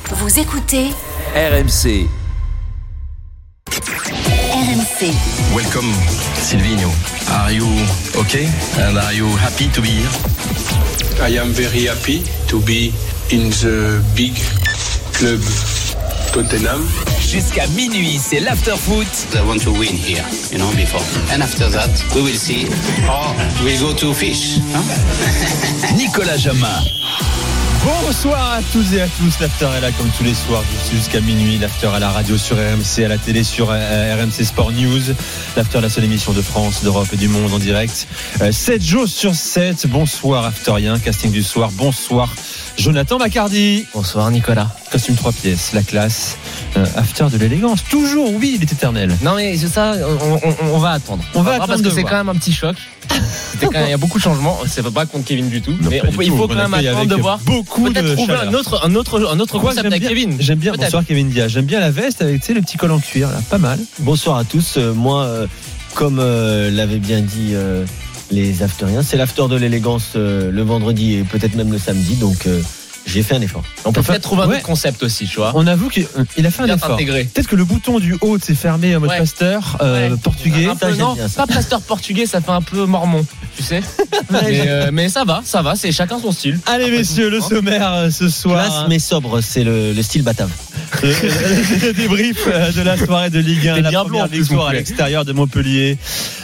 Vous écoutez RMC. RMC. Welcome, Silvino. Are you okay? And are you happy to be here? I am very happy to be in the big club Tottenham. Jusqu'à minuit, c'est l'after-foot. I want to win here, before. And after that, we will see. Or we'll go to fish. Nicolas Jamin. Bonsoir à tous et à tous, l'after est là comme tous les soirs jusqu'à minuit, l'after à la radio sur RMC, à la télé sur RMC Sport News, l'after la seule émission de France, d'Europe et du monde en direct, 7 jours sur 7, bonsoir afterien, casting du soir, bonsoir Jonathan Macardy. Bonsoir Nicolas. Costume 3 pièces, la classe, after de l'élégance, toujours, oui, il est éternel. Non mais c'est ça, on va attendre. On va attendre parce que c'est quand même un petit choc. Il y a beaucoup de changements. C'est pas contre Kevin du tout, non, mais il faut quand même attendre de voir. Beaucoup peut-être de trouver chaleur. un autre concept avec Kevin. J'aime bien. Peut-être. Bonsoir Kevin Diaz. J'aime bien la veste avec le petit col en cuir, là, pas mal. Bonsoir à tous. Moi, comme l'avaient bien dit les afteriens, c'est l'after de l'élégance le vendredi et peut-être même le samedi. Donc j'ai fait un effort. On peut peut-être trouver un autre concept aussi, tu vois. On avoue qu'il a fait un effort. Intégré. Peut-être que le bouton du haut s'est fermé en mode pasteur portugais. Pas pasteur portugais, ça fait un peu mormon, tu sais. mais ça va, c'est chacun son style. Allez messieurs, le sommaire ce soir. Classe mais sobre, c'est le style batave. Le débrief de la soirée de Ligue 1, la première victoire à l'extérieur de Montpellier.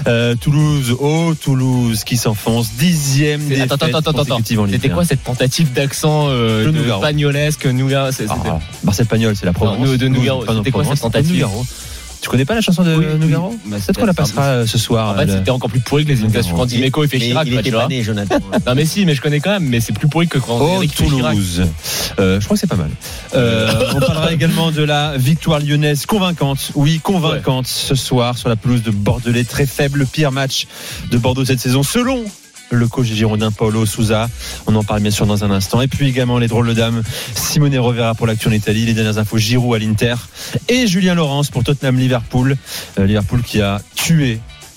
Toulouse qui s'enfonce, 10e défaite consécutive en Ligue 1. C'était quoi cette tentative d'accent de pagnolesque Nougaro? Marcel Pagnol, c'est la Provence. De Nougaro. C'était quoi cette tentative? Tu connais pas la chanson de Nougaro? Peut-être qu'on la passera ce soir. En fait, c'était encore plus pourri que les imitations quand Dimeco et fait Chirac. Il était pas né, Jonathan. Non mais si, mais je connais quand même, mais c'est plus pourri que quand Eric fait Chirac. Toulouse. Je crois que c'est pas mal. On parlera également de la victoire lyonnaise convaincante. Oui, convaincante ce soir sur la pelouse de Bordelais. Très faible, le pire match de Bordeaux cette saison, selon le coach girondin Paolo Sousa. On en parle bien sûr dans un instant. Et puis également les drôles de dames, Simone Rovera pour l'actu en Italie, les dernières infos Giroud à l'Inter et Julien Laurens pour Tottenham Liverpool. Liverpool qui a tué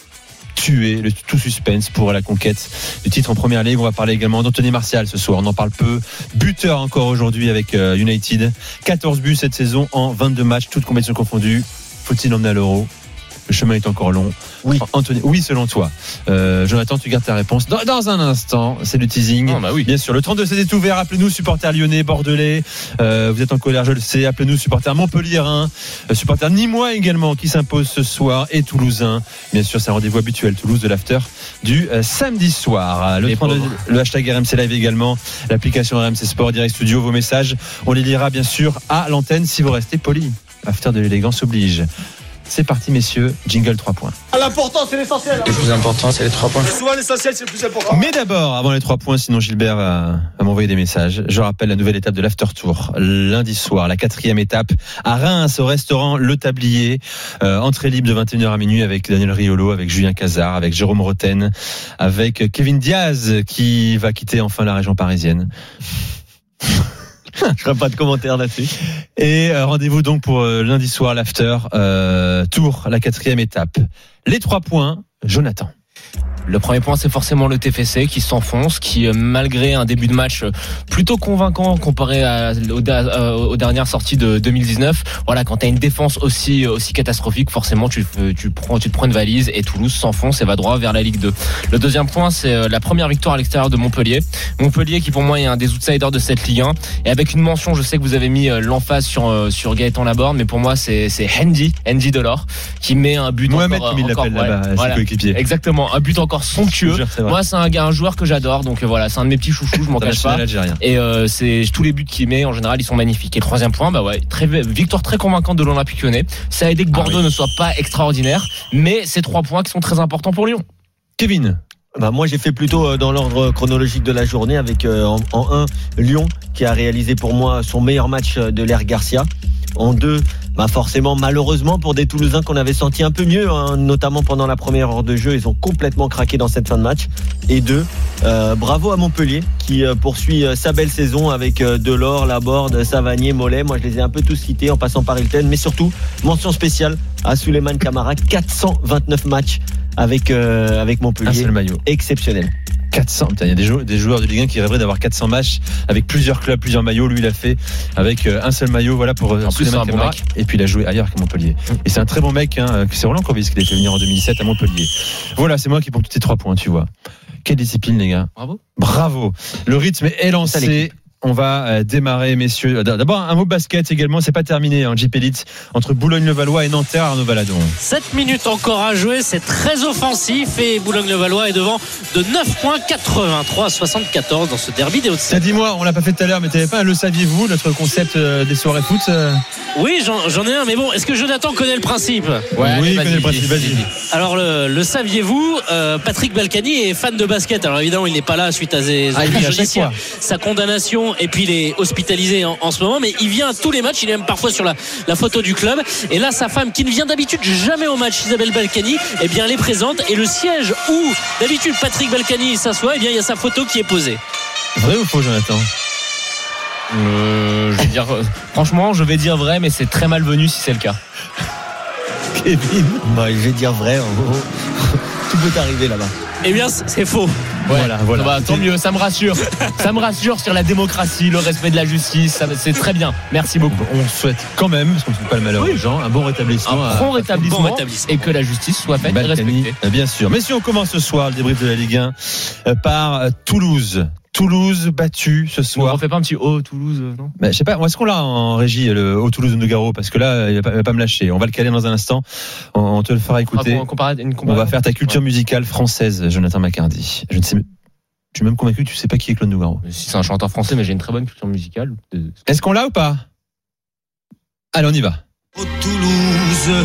le tout suspense pour la conquête du titre en première ligue. On va parler également d'Anthony Martial ce soir. On en parle peu. Buteur encore aujourd'hui avec United. 14 buts cette saison en 22 matchs, toutes compétitions confondues. Faut-il l'emmener à l'Euro? Le chemin est encore long. Oui. Anthony, oui, selon toi. Jonathan, tu gardes ta réponse dans un instant. C'est le teasing. Oui. Bien sûr. Le 32-16 est ouvert. Appelez-nous, supporters lyonnais, bordelais. Vous êtes en colère, je le sais. Appelez-nous, supporters montpelliérains, supporters nîmois également qui s'imposent ce soir et toulousains. Bien sûr, c'est un rendez-vous habituel. Toulouse de l'after du samedi soir. Le hashtag RMC Live également. L'application RMC Sport, Direct Studio. Vos messages, on les lira bien sûr à l'antenne si vous restez polis. After de l'élégance oblige. C'est parti messieurs, jingle 3 points. L'important c'est l'essentiel. Le plus important, c'est les 3 points. Souvent l'essentiel c'est le plus important. Mais d'abord, avant les 3 points, sinon Gilbert va m'envoyer des messages. Je rappelle la nouvelle étape de l'After Tour. Lundi soir, la 4e étape à Reims, au restaurant Le Tablier. Entrée libre de 21h à minuit avec Daniel Riolo, avec Julien Cazard, avec Jérôme Roten, avec Kevin Diaz qui va quitter enfin la région parisienne. Je ferai pas de commentaires là-dessus. Et rendez-vous donc pour lundi soir, l'After Tour, la 4e étape. Les 3 points, Jonathan. Le premier point, c'est forcément le TFC qui s'enfonce, qui malgré un début de match plutôt convaincant comparé aux dernières sorties de 2019, voilà, quand t'as une défense aussi catastrophique, forcément tu te prends une valise et Toulouse s'enfonce et va droit vers la Ligue 2. Le deuxième point, c'est la première victoire à l'extérieur de Montpellier qui pour moi est un des outsiders de cette Ligue 1 et avec une mention, je sais que vous avez mis l'emphase sur Gaëtan Laborde, mais pour moi c'est Hendy Delors qui met un but Mohamed comme il l'appelle là-bas, ses coéquipiers. Exactement, un but encore somptueux. Moi c'est un joueur que j'adore, donc voilà, c'est un de mes petits chouchous, je m'en cache pas. Et c'est tous les buts qu'il met en général ils sont magnifiques. Et le troisième point, victoire très convaincante de l'Olympique Lyonnais. Ça a aidé que Bordeaux ne soit pas extraordinaire, mais c'est 3 points qui sont très importants pour Lyon. Kevin. Moi j'ai fait plutôt dans l'ordre chronologique de la journée avec en 1 Lyon qui a réalisé pour moi son meilleur match de l'ère Garcia. En 2, forcément malheureusement pour des Toulousains qu'on avait senti un peu mieux, notamment pendant la première heure de jeu, ils ont complètement craqué dans cette fin de match. Et 2, bravo à Montpellier qui poursuit sa belle saison avec Delors, Laborde, Savanier, Mollet. Moi je les ai un peu tous cités en passant par Hilton, mais surtout mention spéciale à Souleymane Camara, 429 matchs avec Montpellier. Un seul maillot. Exceptionnel. 400. Il y a des joueurs de Ligue 1 qui rêveraient d'avoir 400 matchs avec plusieurs clubs, plusieurs maillots. Lui, il a fait avec un seul maillot, voilà, pour en plus, c'est un bon mec. Et puis il a joué ailleurs qu'à Montpellier. Et c'est un très bon mec, hein. C'est Roland Courbis qui l'a fait venir en 2017 à Montpellier. Voilà, c'est moi qui prends tous tes 3 points, tu vois. Quelle discipline, les gars. Bravo. Le rythme est lancé. On va démarrer, messieurs. D'abord, un mot basket également. C'est pas terminé en JP Elite entre Boulogne-le-Valois et Nanterre, Arnaud Valadon. 7 minutes encore à jouer. C'est très offensif et Boulogne-le-Valois est devant de 9 points, 83-74 dans ce derby des Hauts-de-Seine. Dis-moi, on l'a pas fait tout à l'heure, mais t'avais pas un le saviez-vous, notre concept des soirées foot Oui, j'en ai un, mais bon, est-ce que Jonathan connaît le principe? Oui, il connaît le principe, vas-y. Alors, le saviez-vous, Patrick Balkany est fan de basket. Alors évidemment, il n'est pas là suite à sa condamnation. Et puis il est hospitalisé en ce moment, mais il vient à tous les matchs. Il est même parfois sur la photo du club. Et là, sa femme, qui ne vient d'habitude jamais au match, Isabelle Balkany, eh bien, elle est présente. Et le siège où d'habitude Patrick Balkany s'assoit, eh bien, il y a sa photo qui est posée. Vrai ou faux, Jonathan? Je vais dire, franchement, je vais dire vrai, mais c'est très malvenu si c'est le cas. Kevin, je vais dire vrai. Tout peut arriver là-bas. Eh bien, c'est faux. Voilà. Bah, tant mieux, ça me rassure. Ça me rassure sur la démocratie, le respect de la justice. C'est très bien. Merci beaucoup. On souhaite quand même, parce qu'on ne souhaite pas le malheur aux gens, un bon rétablissement. Un bon rétablissement et que la justice soit faite et respectée. Bien sûr. Mais si on commence ce soir, le débrief de la Ligue 1 par Toulouse. Toulouse battu ce soir. On refait pas un petit haut Toulouse, non? Je sais pas, est-ce qu'on l'a en régie, le haut Toulouse de Nougaro? Parce que là, il va pas me lâcher. On va le caler dans un instant. On te le fera écouter. On va faire ta culture musicale française, Jonathan Macardy. Je suis même convaincu que tu sais pas qui est Claude Nougaro. Si c'est un chanteur français, mais j'ai une très bonne culture musicale. Est-ce qu'on l'a ou pas? Allez, on y va. Au Toulouse.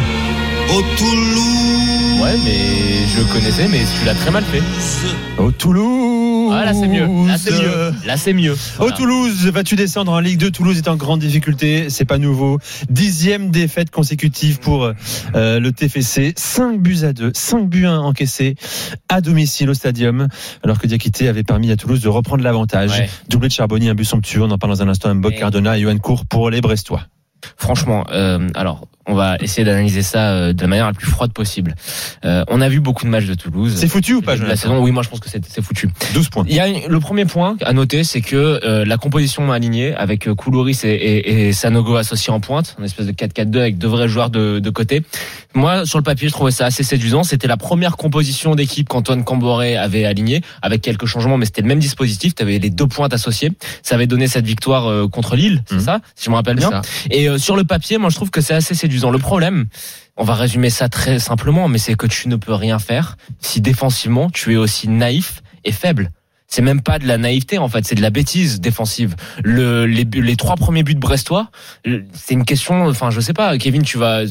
Ouais, mais je connaissais, mais tu l'as très mal fait. Au Toulouse. Ah, là c'est mieux. Là c'est mieux. Voilà. Au Toulouse, vas-tu descendre en Ligue 2? Toulouse est en grande difficulté, c'est pas nouveau. 10e défaite consécutive pour le TFC. 5 buts à 2, 5 buts 1 encaissés à domicile au Stadium, alors que Diakité avait permis à Toulouse de reprendre l'avantage. Ouais. Doublé de Charbonnier, un but somptueux. On en parle dans un instant. Mbok, Cardona et Yoann Cour pour les Brestois. Franchement, alors on va essayer d'analyser ça de la manière la plus froide possible. On a vu beaucoup de matchs de Toulouse. C'est foutu ou pas, la saison? Oui, moi je pense que c'est foutu. 12 points. Il y a le premier point à noter, c'est que la composition alignée avec Koulouris et Sanogo associés en pointe, une espèce de 4-4-2 avec 2 vrais joueurs de côté. Moi, sur le papier, je trouvais ça assez séduisant. C'était la première composition d'équipe qu'Antoine Camboré avait alignée, avec quelques changements, mais c'était le même dispositif. Tu avais les 2 pointes associées. Ça avait donné cette victoire contre Lille, c'est ça, si je me rappelle bien. Et sur le papier, moi je trouve que c'est assez séduisant. Le problème, on va résumer ça très simplement, mais c'est que tu ne peux rien faire si défensivement tu es aussi naïf et faible. C'est même pas de la naïveté en fait, c'est de la bêtise défensive. Les 3 premiers buts brestois, c'est une question, enfin je sais pas, Kevin,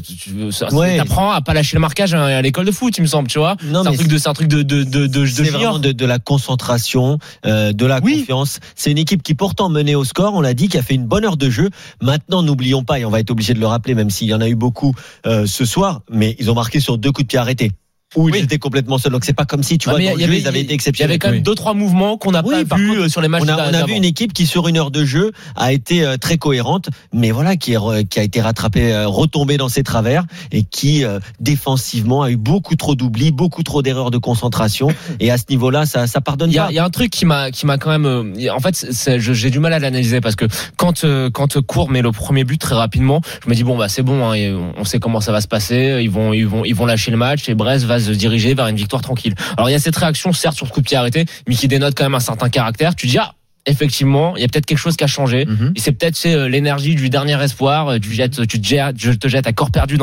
t'apprends à pas lâcher le marquage à l'école de foot, il me semble, tu vois. Non, c'est un truc de c'est vraiment de la concentration, de la confiance. C'est une équipe qui pourtant menait au score, on l'a dit, qui a fait une bonne heure de jeu. Maintenant, n'oublions pas, et on va être obligé de le rappeler, même s'il y en a eu beaucoup ce soir, mais ils ont marqué sur 2 coups de pied arrêtés. Où ils étaient complètement seuls. Donc c'est pas comme si tu vois, ils avaient été exceptionnels. Il y avait quand même 2-3 mouvements qu'on n'a pas vu sur les matchs. On a vu une équipe qui sur une heure de jeu a été très cohérente, mais voilà, qui a été rattrapée, retombée dans ses travers et qui défensivement a eu beaucoup trop d'oublis, beaucoup trop d'erreurs de concentration. Et à ce niveau-là, ça pardonne pas. Il y a un truc qui m'a quand même. En fait, j'ai du mal à l'analyser parce que quand Cour met le premier but très rapidement, je me dis bon bah c'est bon, hein, on sait comment ça va se passer. Ils vont lâcher le match et Brest va se diriger vers une victoire tranquille. Alors il y a cette réaction certes sur ce coup de pied arrêté, mais qui dénote quand même un certain caractère. Tu dis effectivement, il y a peut-être quelque chose qui a changé. Et c'est peut-être l'énergie du dernier espoir. Tu te jettes à corps perdu dans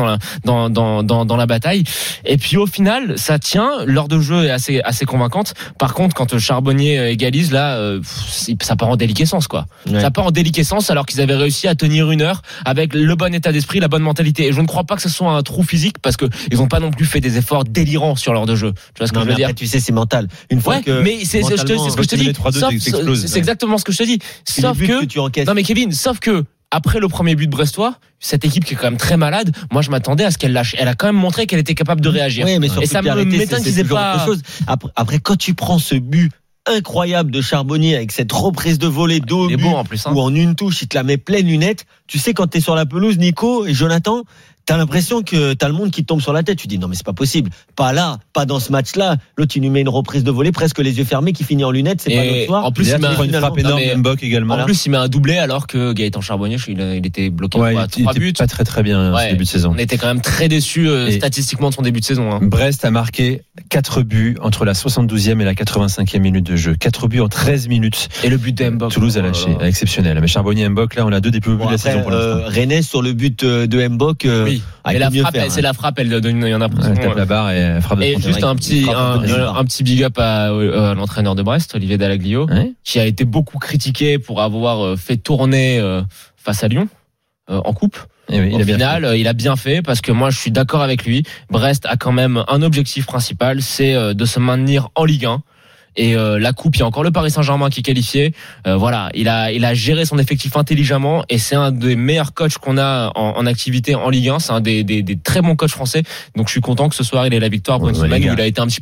la bataille. Et puis au final, ça tient. L'heure de jeu est assez convaincante. Par contre, quand Charbonnier égalise, là, ça part en déliquescence, quoi. Ouais. Ça part en déliquescence alors qu'ils avaient réussi à tenir une heure avec le bon état d'esprit, la bonne mentalité. Et je ne crois pas que ce soit un trou physique parce que ils n'ont pas non plus fait des efforts délirants sur l'heure de jeu. Tu vois ce que je veux dire? Tu sais, c'est mental. Une fois que. Mais c'est ce que je te dis. C'est exactement ce que je te dis. Sauf que non mais Kevin, sauf que après le premier but brestois, cette équipe qui est quand même très malade, moi je m'attendais à ce qu'elle lâche. Elle a quand même montré qu'elle était capable de réagir. Oui, mais et ça m'étonne qu'ils aient pas. Après, quand tu prends ce but incroyable de Charbonnier avec cette reprise de volée d'eau bon en plus, ou en une touche, il te la met pleine lunette. Tu sais, quand t'es sur la pelouse, Nico et Jonathan, t'as l'impression que t'as le monde qui tombe sur la tête. Tu dis non mais c'est pas possible. Pas là, pas dans ce match-là. L'autre il lui met une reprise de volée, presque les yeux fermés, qui finit en lunettes. C'est pas notre soir. En plus, il met une frappe énorme, Mbok également. En plus, il met un doublé alors que Gaëtan Charbonnier, il était bloqué à 3 buts. Pas très bien ce début de saison. On était quand même très déçus statistiquement de son début de saison. Hein. Brest a marqué 4 buts entre la 72e et la 85e minute de jeu. 4 buts en 13 minutes. Et le but de Mbok. Toulouse a lâché. Exceptionnel. Mais Charbonnier et Mbok, là, on a 2 des plus beaux buts de la saison pour l'instant. Rennes sur le but de Mbok. Oui. Et la frappe, c'est la frappe, elle donne une impression. Elle tape la barre et elle frappe de Et juste un petit big up à l'entraîneur de Brest, Olivier Dallaglio, qui a été beaucoup critiqué pour avoir fait tourner face à Lyon en coupe. Et oui, il a bien fait parce que moi je suis d'accord avec lui. Brest a quand même un objectif principal, c'est de se maintenir en Ligue 1. Et la coupe, il y a encore le Paris Saint-Germain qui est qualifié. Voilà, il a géré son effectif intelligemment et c'est un des meilleurs coachs qu'on a en activité en Ligue 1. C'est un des très bons coachs français. Donc je suis content que ce soir il ait la victoire pour une semaine où il a été un petit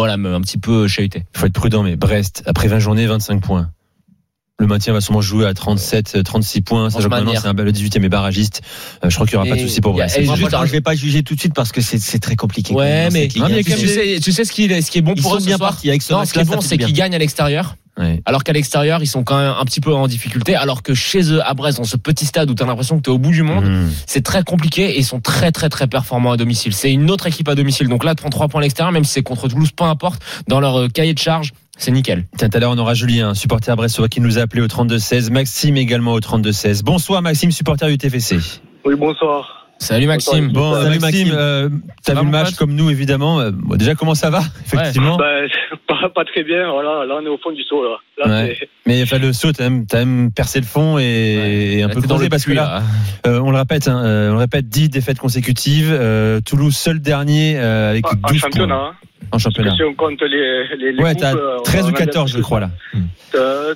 peu chahuté. Il faut être prudent, mais Brest, après 20 journées, 25 points. Le maintien va sûrement jouer à 37, 36 points. C'est le 18e et barragiste. Je crois qu'il n'y aura pas de souci pour Brest. Je vais pas juger tout de suite parce que c'est très compliqué. Ouais, mais tu sais ce qui est bon pour eux ce soir. Ce qui est bon, c'est qu'ils gagnent à l'extérieur. Ouais. Alors qu'à l'extérieur, ils sont quand même un petit peu en difficulté. Alors que chez eux, à Brest, dans ce petit stade où tu as l'impression que tu es au bout du monde, c'est très compliqué et ils sont très très très performants à domicile. C'est une autre équipe à domicile. Donc là, de prendre 3 points à l'extérieur, même si c'est contre Toulouse, peu importe, dans leur cahier de charge, c'est nickel. Tout à l'heure, on aura Julien, supporter brestois, qui nous a appelé au 32-16. Maxime également au 32-16. Bonsoir Maxime, supporter du TFC. Oui, bonsoir. Salut Maxime. Bon, Salut Maxime, t'as vu le match comme nous évidemment. Déjà, comment ça va effectivement? Pas très bien. Voilà, là on est au fond du saut là. Mais enfin, le saut, t'as même percé le fond et un peu creusé parce que là, on le répète, 10 défaites consécutives. Toulouse seul dernier avec 12 championnat. points. En championnat. Parce que si on compte les ouais, groupes, t'as 13 ou 14 je crois là. 12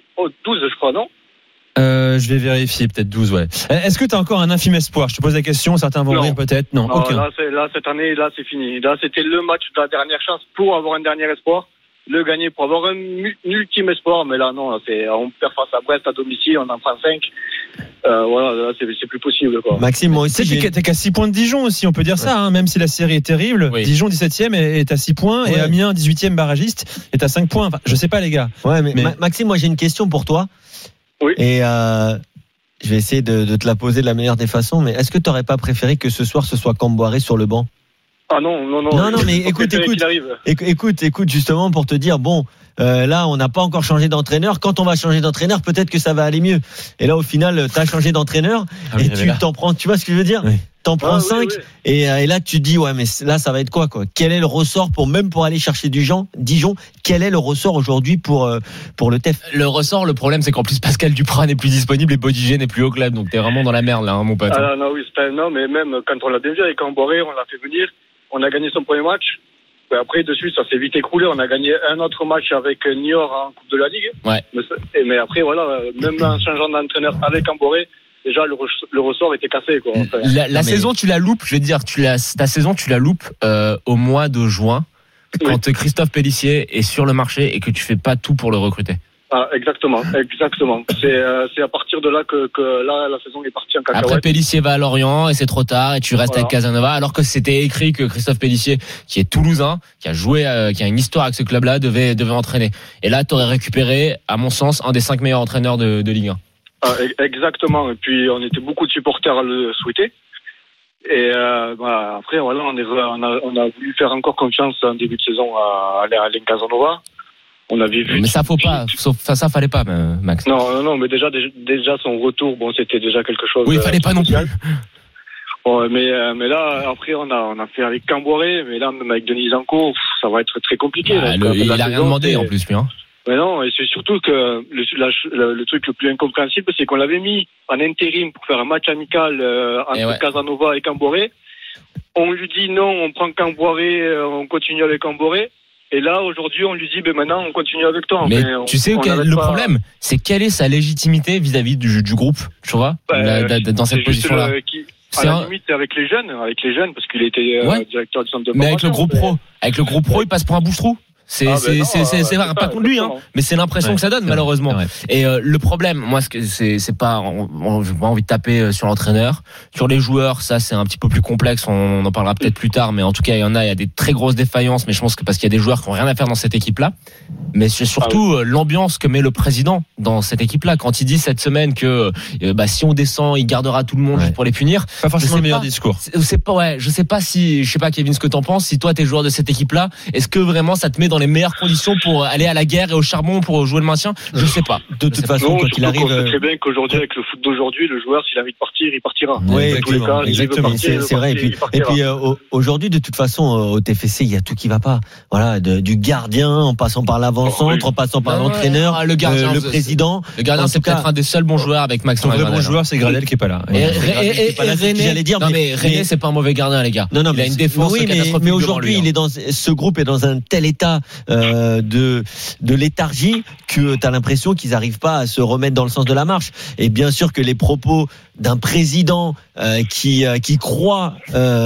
je crois, non? Je vais vérifier, peut-être 12, ouais. Est-ce que tu as encore un infime espoir? Je te pose la question, certains vont rire peut-être. Non, aucun. Là, cette année, là, c'est fini. Là, c'était le match de la dernière chance pour avoir un dernier espoir. Le gagner pour avoir un ultime espoir. Mais là, non, là, on perd face à Brest à domicile, on en prend 5. Voilà, là, c'est plus possible, quoi. Maxime, moi aussi. T'es qu'à 6 points de Dijon aussi, on peut dire ça, hein, même si la série est terrible. Oui. Dijon 17ème est à 6 points et Amiens 18ème barragiste est à 5 points. Enfin, je sais pas, les gars. Ouais, mais Maxime, moi, j'ai une question pour toi. Oui. Et je vais essayer de te la poser de la meilleure des façons, mais est-ce que tu n'aurais pas préféré que ce soir ce soit Camboiré sur le banc? Ah non, mais écoute, justement pour te dire, bon, là on n'a pas encore changé d'entraîneur. Quand on va changer d'entraîneur, peut-être que ça va aller mieux. Et là au final, tu as changé d'entraîneur et tu t'en prends, tu vois ce que je veux dire? Oui. T'en prends 5 et là tu dis ouais mais là ça va être quoi? Quel est le ressort pour aller chercher Dijon? Quel est le ressort aujourd'hui pour le TEF? Le ressort, le problème c'est qu'en plus Pascal Duprat n'est plus disponible et Bodigé n'est plus au club, donc t'es vraiment dans la merde là, hein, mon pote. Non, mais même quand on l'a bien vu avec Camboré, on l'a fait venir, on a gagné son premier match. Après dessus ça s'est vite écroulé, on a gagné un autre match avec Niort en Coupe de la Ligue. Ouais. Mais après voilà, même en changeant d'entraîneur avec Camboré, déjà le ressort était cassé, quoi. Enfin, la saison tu la loupes, je veux dire ta saison tu la loupes au mois de juin quand Christophe Pélissier est sur le marché et que tu fais pas tout pour le recruter. Ah, exactement. C'est à partir de là que là la saison est partie en cacahuète. Après Pélissier va à Lorient et c'est trop tard et tu restes avec Casanova, alors que c'était écrit que Christophe Pélissier, qui est toulousain, qui a joué, qui a une histoire avec ce club-là, devait entraîner. Et là t'aurais récupéré, à mon sens, un des 5 meilleurs entraîneurs de Ligue 1. Exactement. Et puis on était beaucoup de supporters à le souhaiter. Et après voilà, on a voulu faire encore confiance en début de saison à Alain Casanova. On avait vu. Mais ça faut pas, ça fallait pas, Max. Non, mais déjà son retour, bon, c'était déjà quelque chose. Oui, il fallait pas non plus. Bon, mais là après on a fait avec Camboré, mais là même avec Denis Zanco, ça va être très compliqué. Il a rien demandé en plus, lui. Hein. Mais non, et c'est surtout que le truc le plus incompréhensible, c'est qu'on l'avait mis en intérim pour faire un match amical entre Casanova et Camboré. On lui dit non, on prend Camboré, on continue avec Camboré. Et là, aujourd'hui, on lui dit, maintenant, on continue avec toi. Mais tu sais, le problème, c'est quelle est sa légitimité vis-à-vis du groupe, tu vois, dans cette position-là. À la limite, avec les jeunes, parce qu'il était directeur du centre de formation. Mais avec le groupe pro, il passe pour un bouche-trou. C'est pas contre lui, hein, mais c'est l'impression que ça donne malheureusement. Et le problème, moi, c'est pas, j'ai pas envie de taper sur l'entraîneur, sur les joueurs, ça c'est un petit peu plus complexe. On en parlera peut-être plus tard, mais en tout cas il y a des très grosses défaillances. Mais je pense que parce qu'il y a des joueurs qui ont rien à faire dans cette équipe-là, mais c'est surtout l'ambiance que met le président dans cette équipe-là quand il dit cette semaine que si on descend, il gardera tout le monde juste pour les punir. Pas forcément le meilleur discours. Je sais pas Kevin ce que t'en penses. Si toi t'es joueur de cette équipe-là, est-ce que vraiment ça te met dans les meilleures conditions pour aller à la guerre et au charbon pour jouer le maintien? Je sais pas. De toute façon, quand il arrive, on sait très bien qu'aujourd'hui, avec le foot d'aujourd'hui, le joueur, s'il a envie de partir, il partira. Oui, exactement. C'est vrai. Et puis aujourd'hui, de toute façon, au TFC, il y a tout qui va pas. Voilà, du gardien, en passant par l'avant-centre, en passant par l'entraîneur, le gardien, le président. Le gardien, c'est peut-être un des seuls bons joueurs avec Maxime. Le bon joueur, c'est Gradel qui est pas là. Et René, c'est pas un mauvais gardien, les gars. Non, il a une défense catastrophique. Mais aujourd'hui, il est dans ce groupe est dans un tel état de léthargie que tu as l'impression qu'ils n'arrivent pas à se remettre dans le sens de la marche. Et bien sûr que les propos d'un président qui croit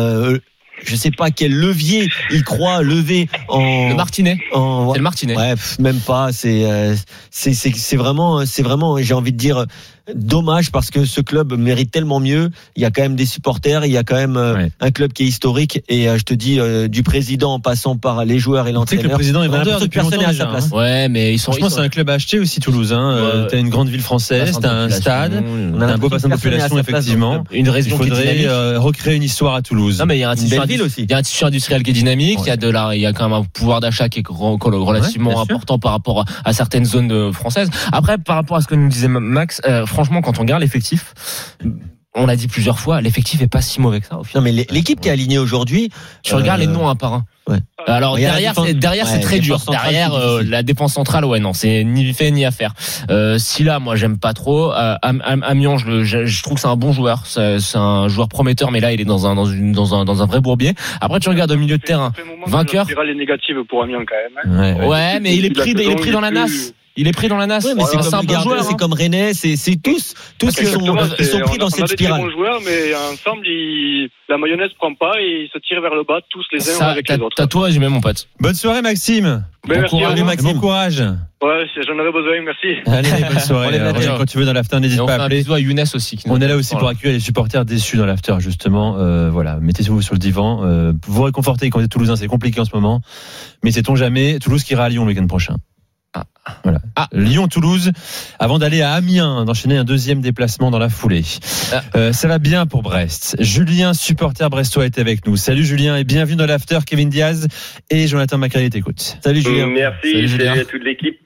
je sais pas quel levier il croit lever en le Martinet. C'est le Martinet. Ouais, même pas. C'est vraiment, j'ai envie de dire, dommage parce que ce club mérite tellement mieux. Il y a quand même des supporters, il y a quand même un club qui est historique et je te dis du président en passant par les joueurs et l'entraîneur. Tu sais que le président est vendeur depuis personne longtemps à sa place. Ouais, mais franchement, c'est un club à acheter aussi, Toulouse. T'as une grande ville française, t'as un stade, on a un beau bassin de population effectivement. Une région qui faudrait recréer une histoire à Toulouse. Non, mais il y a un tissu industriel qui est dynamique. Il y a quand même un pouvoir d'achat qui est relativement important par rapport à certaines zones françaises. Après, par rapport à ce que nous disait Max, franchement, quand on regarde l'effectif, on l'a dit plusieurs fois, l'effectif est pas si mauvais que ça. Au final. Non, mais l'équipe qui est alignée aujourd'hui, tu regardes les noms un par un. Ouais. Alors derrière, c'est très dur. Derrière, la défense centrale, c'est ni fait ni à faire. Silla, moi, j'aime pas trop. Amiens, je trouve que c'est un bon joueur. C'est un joueur prometteur, mais là, il est dans un vrai bourbier. Après, tu regardes au milieu de terrain, vainqueur. La spirale est négative pour Amiens quand même. Ouais, mais il est pris dans la nasse. Il est pris dans la nasse. Oui, mais c'est un bon joueur. C'est comme René, c'est tous ils sont pris dans cette spirale. On a des bons joueurs, mais ensemble, la mayonnaise prend pas et ils se tirent vers le bas, tous les uns avec les autres. T'as tout résumé, mon pote. Bonne soirée, Maxime. Bon courage. Ouais, j'en aurais besoin, merci. Allez, bonne soirée. Quand tu veux dans l'after, n'hésite pas à appeler. On fait un bisou à Younes aussi. On est là aussi pour accueillir les supporters déçus dans l'after, justement. Voilà, mettez-vous sur le divan. Vous réconfortez quand vous êtes Toulousain, c'est compliqué en ce moment. Mais sait-on jamais, Toulouse qui ira à Lyon le week-end prochain. Voilà. Lyon-Toulouse, avant d'aller à Amiens, d'enchaîner un deuxième déplacement dans la foulée. Ça va bien pour Brest. Julien, supporter brestois, est avec nous. Salut Julien et bienvenue dans l'after. Kevin Diaz et Jonathan Macrae t'écoutent. Salut Julien. Merci, salut à toute l'équipe.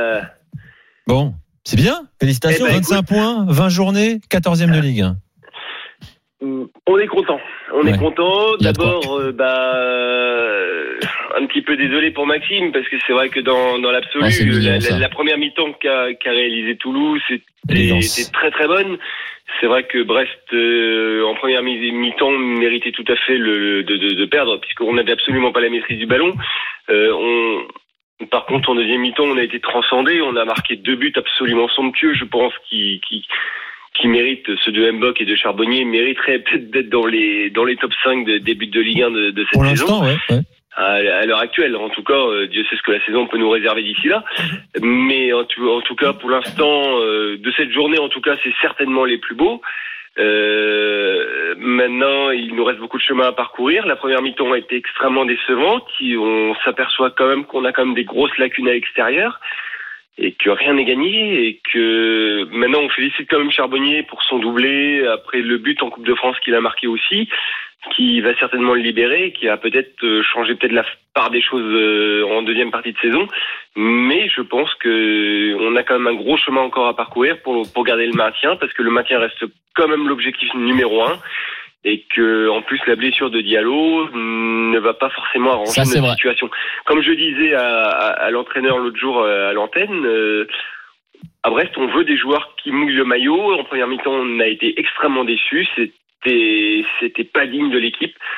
Bon, c'est bien. Félicitations. 25 points, 20 journées, 14e de Ligue 1. On est content. Est content. D'abord, un petit peu désolé pour Maxime parce que c'est vrai que dans l'absolu, la première mi-temps qu'a réalisé Toulouse était très très bonne. C'est vrai que Brest en première mi-temps méritait tout à fait de perdre puisqu'on n'avait absolument pas la maîtrise du ballon. Par contre, en deuxième mi-temps, on a été transcendé. On a marqué 2 buts absolument somptueux, je pense, qui méritent, ceux de Mbok et de Charbonnier, mériteraient peut-être d'être dans les top 5 des buts de Ligue 1 de cette pour saison. Ouais. À l'heure actuelle, en tout cas, Dieu sait ce que la saison peut nous réserver d'ici là. Mais en tout cas, pour l'instant, de cette journée, en tout cas, c'est certainement les plus beaux. Maintenant, il nous reste beaucoup de chemin à parcourir. La première mi-temps a été extrêmement décevante. On s'aperçoit quand même qu'on a quand même des grosses lacunes à l'extérieur. Et que rien n'est gagné et que maintenant on félicite quand même Charbonnier pour son doublé après le but en Coupe de France qu'il a marqué aussi, qui va certainement le libérer, qui a peut-être changé la part des choses en deuxième partie de saison, mais je pense que on a quand même un gros chemin encore à parcourir pour garder le maintien, parce que le maintien reste quand même l'objectif numéro 1. Et que, en plus, la blessure de Diallo ne va pas forcément arranger notre situation. Comme je disais à l'entraîneur l'autre jour à l'antenne, à Brest, on veut des joueurs qui mouillent le maillot. En première mi-temps, on a été extrêmement déçus. C'était pas digne de l'équipe.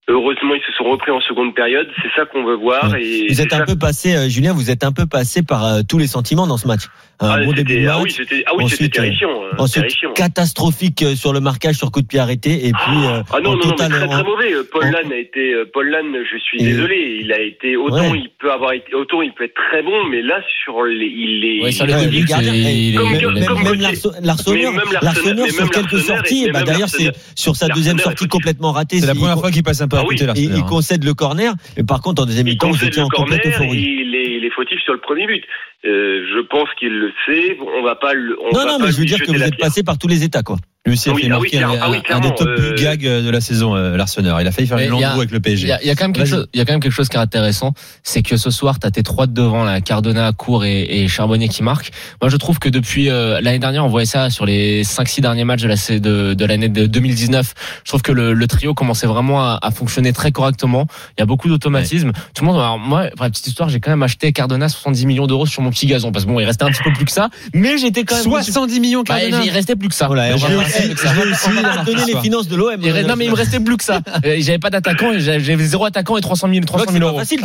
Heureusement, ils se sont repris en seconde période. C'est ça qu'on veut voir. Ouais. Et vous êtes un peu passé, Julien, vous êtes un peu passé par tous les sentiments dans ce match. Un bon début de match. C'était terrifiant. Ensuite, catastrophique sur le marquage, sur coup de pied arrêté. Et puis, non, mais très mauvais. Paul Lannes, je suis désolé. Il a été, autant il peut être très bon, mais là, sur les gardiens. Même Larsonneur sur quelques sorties. D'ailleurs, c'est sur sa deuxième sortie complètement ratée. C'est la première fois qu'il passe un peu à côté. Il concède le corner, mais par contre en deuxième mi-temps, vous étiez en complète euphorie. Il est fautif sur le premier but. Je pense qu'il le sait. On va pas. Non, mais je veux dire que vous êtes passé par tous les états, quoi. Lui aussi a fait marquer un des top buts gags de la saison, Larsonneur. Il a failli faire une landau avec le PSG. Il y a quand même quelque chose qui est intéressant, c'est que ce soir, t'as tes trois de devant, là, Cardona, Cour et Charbonnier qui marquent. Moi, je trouve que depuis l'année dernière, on voyait ça sur les 5-6 derniers matchs de l'année de 2019. Je trouve que le trio commençait vraiment à fonctionner très correctement. Il y a beaucoup d'automatisme. Tout le monde. Alors moi, pour la petite histoire, j'ai quand même acheté Cardona 70 millions d'euros sur mon petit gazon, parce que bon, il restait un petit peu plus que ça, mais j'étais quand même 70 millions Cardona. Il restait plus que ça. Voilà, on va donner les finances de l'OM. Non, mais il me restait plus que ça. J'avais pas d'attaquant, j'avais 0 attaquant et 300 000 euros. Facile.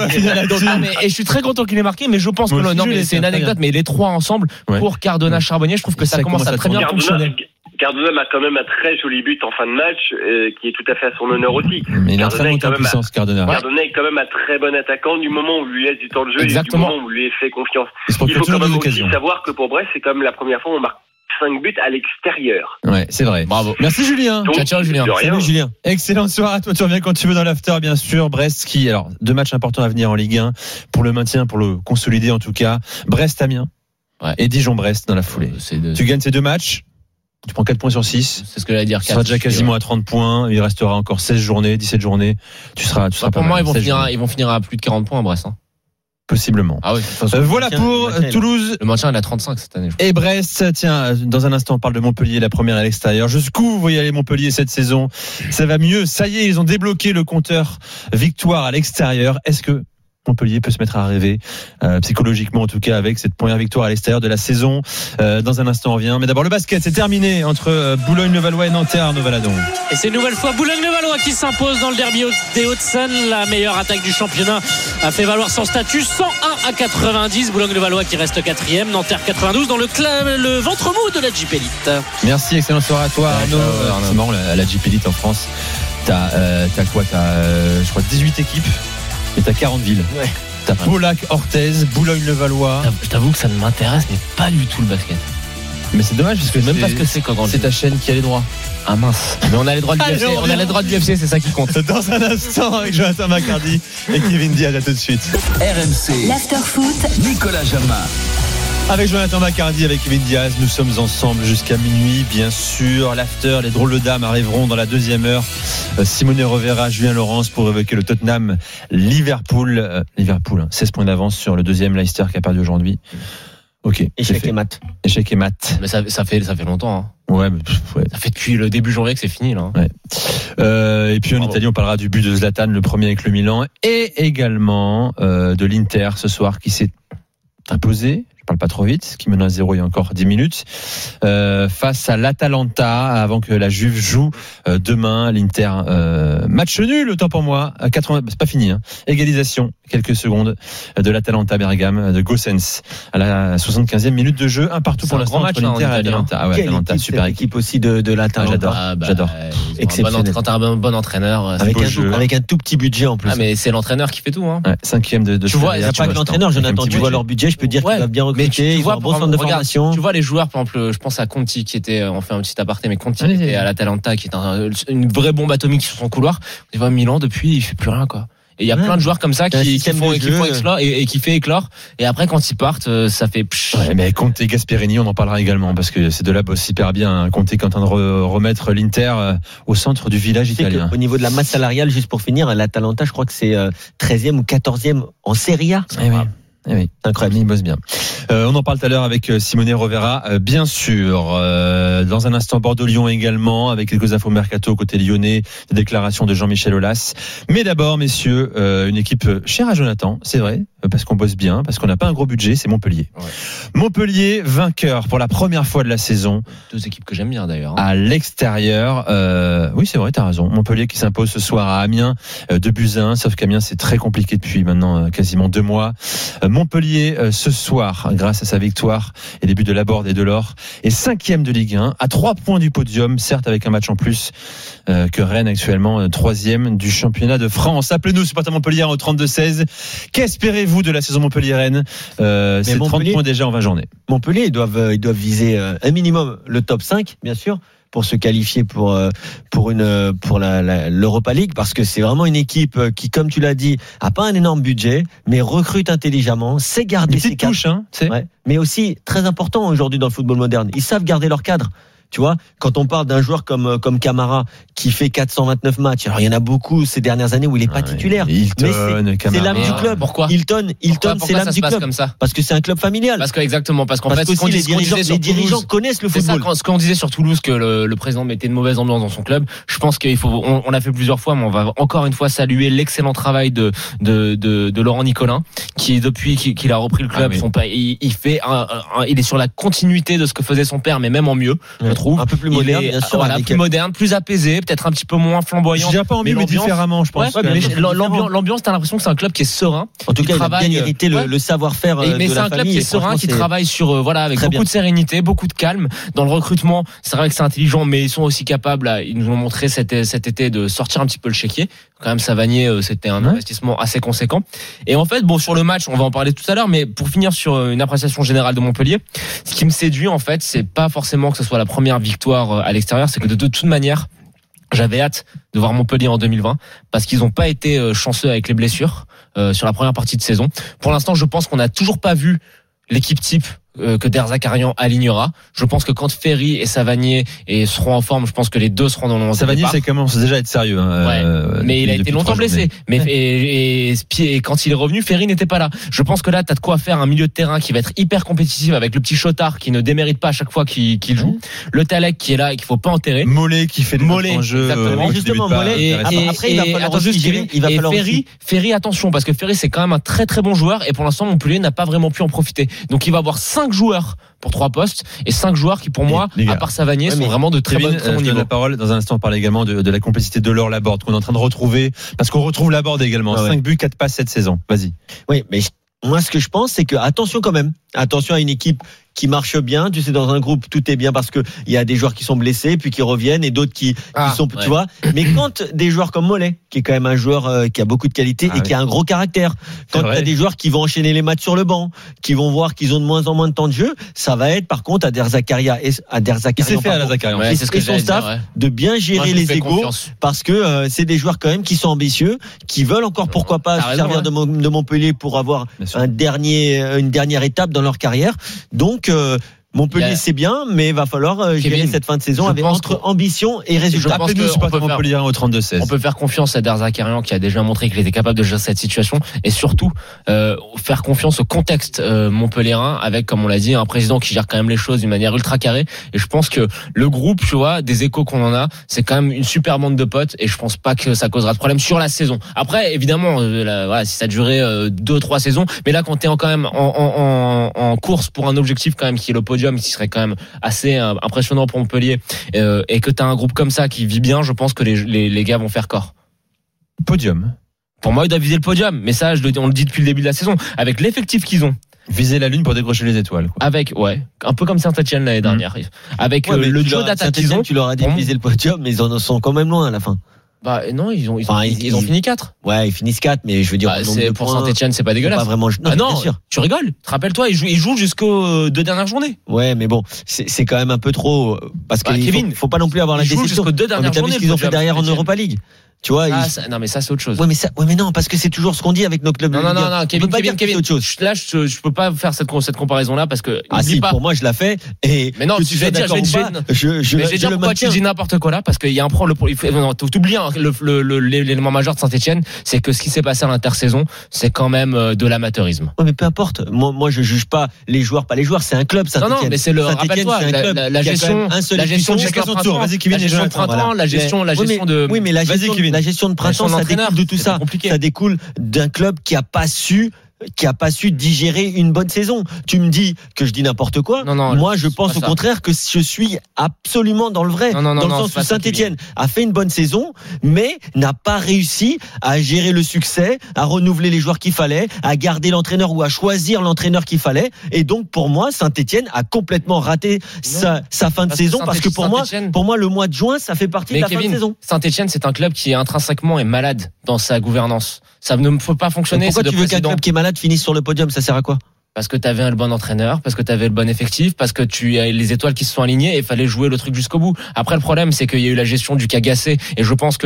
Et je suis très content qu'il ait marqué, mais je pense que non, mais c'est une anecdote, mais les trois ensemble pour Cardona, Charbonnier, je trouve que ça commence à très bien fonctionner. Cardona a quand même un très joli but en fin de match, qui est tout à fait à son honneur aussi. Mais il a un monté en puissance, Cardona. Cardona est quand même un très bon attaquant du moment où on lui laisse du temps de jeu et du moment où on lui fait confiance. Il faut quand même aussi savoir que pour Brest, c'est quand même la première fois où on marque 5 buts à l'extérieur. Ouais, c'est vrai. Bravo. Merci Julien. Ciao Julien. Salut Julien. Excellente soirée à toi. Tu reviens quand tu veux dans l'after, bien sûr. Brest alors, 2 matchs importants à venir en Ligue 1 pour le maintien, pour le consolider en tout cas. Brest-Amiens et Dijon-Brest dans la foulée. Tu gagnes ces 2 matchs. Tu prends 4 points sur 6. C'est ce que j'allais dire. Tu seras déjà quasiment à 30 points. Il restera encore 16 journées, 17 journées. Tu seras pour moi, ils vont finir à plus de 40 points à Brest. Possiblement. Ah oui. Voilà pour Toulouse. Le maintien, il a 35 cette année. Et Brest, tiens, dans un instant, on parle de Montpellier, la première à l'extérieur. Jusqu'où vous voyez aller Montpellier cette saison? Ça va mieux. Ça y est, ils ont débloqué le compteur victoire à l'extérieur. Est-ce que Montpellier peut se mettre à rêver, psychologiquement en tout cas, avec cette première victoire à l'extérieur de la saison? Dans un instant on revient, mais d'abord le basket, c'est terminé entre Boulogne-le-Valois et Nanterre Arnaud Valadon. Et c'est une nouvelle fois Boulogne-le-Valois qui s'impose dans le derby des Hauts-de-Seine. La meilleure attaque du championnat a fait valoir son statut, 101-90. Boulogne-le-Valois qui reste 4e, Nanterre 92 dans le ventre mou de la Jeep Elite. Merci, excellente soirée à toi Arnaud. C'est marrant, la Jeep Elite en France, t'as quoi? Je crois 18 équipes. Et t'as 40 villes. Ouais. T'as Paulac, Orthez, Boulogne-le-Valois. Je t'avoue que ça ne m'intéresse, mais pas du tout le basket. Mais c'est dommage parce que même pas ce que c'est quand c'est ta chaîne qui a les droits. Ah mince. Mais on a les droits de l'UFC. On a les droits de l'UFC, c'est ça qui compte. Dans un instant avec Jonathan Macardy et Kevin Diaz, à tout de suite. RMC. L'after-foot. Nicolas Jamin. Avec Jonathan Macardy, avec Kevin Diaz, nous sommes ensemble jusqu'à minuit, bien sûr. L'after, les drôles de dames arriveront dans la deuxième heure. Simone Rovera, Julien Laurence pour évoquer le Tottenham Liverpool. 16 points d'avance sur le deuxième, Leicester qui a perdu aujourd'hui. Ok. Échec et mat. Mais ça fait longtemps. Hein. Ouais. Ça fait depuis le début janvier que c'est fini là. Ouais. Et puis en Italie, on parlera du but de Zlatan, le premier avec le Milan, et également de l'Inter ce soir qui s'est imposé. Je parle pas trop vite, qui mène à 0 il y a encore 10 minutes, face à l'Atalanta, avant que la Juve joue demain. L'Inter, match nul, autant pour moi, à 80, c'est pas fini, hein. Égalisation, quelques secondes, de l'Atalanta Bergame, de Gossens, à la 75e minute de jeu, un partout pour l'instant entre l'Inter et l'Atalanta. Ah ouais, Atalanta, super équipe aussi de l'Atalanta. J'adore. Exceptionnel. Quand t'as un bon entraîneur, avec un tout petit budget en plus. Ah mais c'est l'entraîneur qui fait tout, hein. Ouais, 5e de tu vois, c'est pas que l'entraîneur, Jonathan, tu vois leur budget, je peux dire qu'il va bien recruter, ils ont un bon centre de formation. Tu vois les joueurs, par exemple, je pense à Conti qui était, on fait un petit aparté, mais Conti qui était à l'Atalanta, qui est une vraie bombe atomique sur son couloir. Tu vois Milan depuis, il fait plus rien, quoi. Et il y a plein de joueurs comme ça qui font éclore et qui fait éclore. Et après, quand ils partent, ça fait Ouais, mais Conte et Gasperini, on en parlera également parce que ces deux-là bossent hyper bien. Conte est en train de remettre l'Inter au centre du village italien. Au niveau de la masse salariale, juste pour finir, l'Atalanta, je crois que c'est 13e ou 14e en Serie A. Oui, incroyable, il bosse bien. On en parle tout à l'heure avec Simone Rovera, bien sûr. Dans un instant, Bordeaux-Lyon également, avec quelques infos mercato côté lyonnais, des déclarations de Jean-Michel Aulas. Mais d'abord, messieurs, une équipe chère à Jonathan, c'est vrai. parce qu'on bosse bien, parce qu'on n'a pas un gros budget, c'est Montpellier. Ouais. Montpellier, vainqueur pour la première fois de la saison. 2 équipes que j'aime bien d'ailleurs. À l'extérieur. Oui, c'est vrai, t'as raison. Montpellier qui s'impose ce soir à Amiens, 2-1, sauf qu'Amiens, c'est très compliqué depuis maintenant quasiment 2 mois. Montpellier, ce soir, grâce à sa victoire et les buts de Laborde et Delors, est 5e de Ligue 1, à 3 points du podium, certes avec un match en plus que Rennes actuellement, 3e du championnat de France. Appelez-nous, supporters Montpellier au 32-16. Qu'espérez-vous de la saison Montpellier-Rennes? C'est 30 points déjà en 20 journées. Montpellier, ils doivent viser un minimum le top 5, bien sûr, pour se qualifier pour l'Europa League, parce que c'est vraiment une équipe qui, comme tu l'as dit, a pas un énorme budget, mais recrute intelligemment, sait garder ses cadres. Touche, hein, ouais. Mais aussi très important aujourd'hui dans le football moderne, ils savent garder leur cadre. Tu vois, quand on parle d'un joueur comme Camara qui fait 429 matchs, alors il y en a beaucoup ces dernières années où il est pas titulaire. Hilton, mais c'est l'âme du club. Pourquoi Hilton, c'est l'âme du club. Comme ça parce que c'est un club familial. Parce qu'en fait, les dirigeants connaissent le football. C'est ce qu'on disait sur Toulouse, que le président mettait une mauvaise ambiance dans son club. Je pense qu'il faut, on l'a fait plusieurs fois, mais on va encore une fois saluer l'excellent travail de Laurent Nicolin, qui depuis qu'il a repris le club, il est sur la continuité de ce que faisait son père, mais même en mieux. Un peu plus moderne, bien sûr. Voilà, plus moderne, plus apaisé, peut-être un petit peu moins flamboyant. Je dirais pas en mieux, mais différemment, je pense. Ouais, mais l'ambiance, t'as l'impression que c'est un club qui est serein. En tout cas, il a bien hérité le savoir-faire de la famille. Mais c'est un club qui est serein, qui travaille sur, avec beaucoup de sérénité, beaucoup de calme. Dans le recrutement, c'est vrai que c'est intelligent, mais ils sont aussi capables, ils nous ont montré cet été de sortir un petit peu le chéquier. Quand même, Savanier, c'était un investissement assez conséquent. Et en fait, sur le match, on va en parler tout à l'heure, mais pour finir sur une appréciation générale de Montpellier, ce qui me séduit, en fait, c'est pas forcément que ce soit la première victoire à l'extérieur, c'est que de toute manière, j'avais hâte de voir Montpellier en 2020 parce qu'ils n'ont pas été chanceux avec les blessures sur la première partie de saison. Pour l'instant, je pense qu'on n'a toujours pas vu l'équipe type que Derzakarian alignera. Je pense que quand Ferry et Savanier seront en forme, je pense que les deux seront dans le Savanier, c'est commence déjà à être sérieux. Mais il a été longtemps blessé. Et quand il est revenu, Ferry n'était pas là. Je pense que là, t'as de quoi faire un milieu de terrain qui va être hyper compétitif avec le petit Chotard qui ne démérite pas à chaque fois qu'il joue. Le Talek qui est là et qu'il faut pas enterrer. Mollet qui fait des jeux. Exactement. Justement, Mollet. Après, il va falloir Ferry, attention, parce que Ferry, c'est quand même un très très bon joueur et pour l'instant, Montpellier n'a pas vraiment pu en profiter. Donc, il va avoir 5 joueurs pour 3 postes et 5 joueurs qui pour moi à part Savanier sont vraiment de très bon niveau. Je donne la parole dans un instant. On parle également de la complicité de Delors Laborde qu'on est en train de retrouver parce qu'on retrouve Laborde également. 5 buts, 4 passes cette saison. Vas-y. Oui, mais moi ce que je pense c'est que attention quand même. Attention à une équipe qui marche bien, tu sais, dans un groupe tout est bien parce que il y a des joueurs qui sont blessés puis qui reviennent et d'autres qui sont, tu vois. Mais quand des joueurs comme Mollet, qui est quand même un joueur qui a beaucoup de qualité et qui a un gros caractère, quand t'as des joueurs qui vont enchaîner les matchs sur le banc, qui vont voir qu'ils ont de moins en moins de temps de jeu, ça va être par contre à Derzakarian et son staff de bien gérer les égos parce que c'est des joueurs quand même qui sont ambitieux, qui veulent encore pourquoi pas se servir de Montpellier pour avoir une dernière étape dans leur carrière. Donc Montpellier c'est bien, mais il va falloir gérer cette fin de saison entre ambition et résultat. Montpellier au 32-16. On peut faire confiance à Derzakarian qui a déjà montré qu'il était capable de gérer cette situation et surtout faire confiance au contexte montpelliérain avec, comme on l'a dit, un président qui gère quand même les choses d'une manière ultra carrée. Et je pense que le groupe, tu vois, des échos qu'on en a, c'est quand même une super bande de potes et je pense pas que ça causera de problème sur la saison. Après, évidemment, si ça durait 2-3 saisons, mais là quand t'es quand même en course pour un objectif quand même qui est le podium, qui serait quand même assez impressionnant pour Montpellier, et que tu as un groupe comme ça qui vit bien, je pense que les gars vont faire corps. Podium. Pour moi, ils doivent viser le podium, mais ça, on le dit depuis le début de la saison, avec l'effectif qu'ils ont. Viser la lune pour décrocher les étoiles. Quoi. Avec, un peu comme Saint-Etienne l'année dernière. Avec le jeu d'attaque qu'ils ont. Tu leur as dit de viser le podium, mais ils en sont quand même loin à la fin. Non, ils ont fini 4. Ouais, ils finissent 4, mais je veux dire, pour Saint-Etienne, c'est pas dégueulasse. Pas vraiment, non, tu rigoles. Rappelle-toi, ils jouent jusqu'aux 2 dernières journées. Ouais, mais bon, c'est quand même un peu trop, parce qu'il faut pas non plus avoir la déception. Jusqu'aux 2 dernières journées. T'as vu ce qu'ils ont fait derrière en Europa League. Tu vois, non, mais ça, c'est autre chose. Ouais, mais non, parce que c'est toujours ce qu'on dit avec nos clubs. Non, Kevin. Là, je peux pas faire cette comparaison-là parce que. Pour moi, je la fais. Mais non, je vais dire pourquoi tu dis n'importe quoi là, parce qu'il y a un problème. T'oublies l'élément majeur de Saint-Etienne, c'est que ce qui s'est passé à l'intersaison, c'est quand même de l'amateurisme. Ouais, mais peu importe. Moi, je juge pas les joueurs, c'est un club, Saint-Etienne. Non, mais c'est rappelle-toi, la gestion de printemps, la gestion de. Oui, mais la gestion de printemps, ça découle de tout ça. Ça découle d'un club qui a pas su qui a pas su digérer une bonne saison. Tu me dis que je dis n'importe quoi. Non, moi, je pense au contraire que je suis absolument dans le vrai. Dans le sens où Saint-Etienne a fait une bonne saison, mais n'a pas réussi à gérer le succès, à renouveler les joueurs qu'il fallait, à garder l'entraîneur ou à choisir l'entraîneur qu'il fallait. Et donc, pour moi, Saint-Etienne a complètement raté sa fin de saison parce que pour moi, le mois de juin, ça fait partie de la fin de saison. Saint-Etienne, c'est un club qui intrinsèquement est malade dans sa gouvernance. Ça ne peut pas fonctionner. Pourquoi tu veux qu'un club qui est malade finisse sur le podium? Ça sert à quoi? Parce que tu avais le bon entraîneur, parce que tu avais le bon effectif, parce que tu as les étoiles qui se sont alignées et il fallait jouer le truc jusqu'au bout. Après, le problème, c'est qu'il y a eu la gestion du Cagassé et je pense que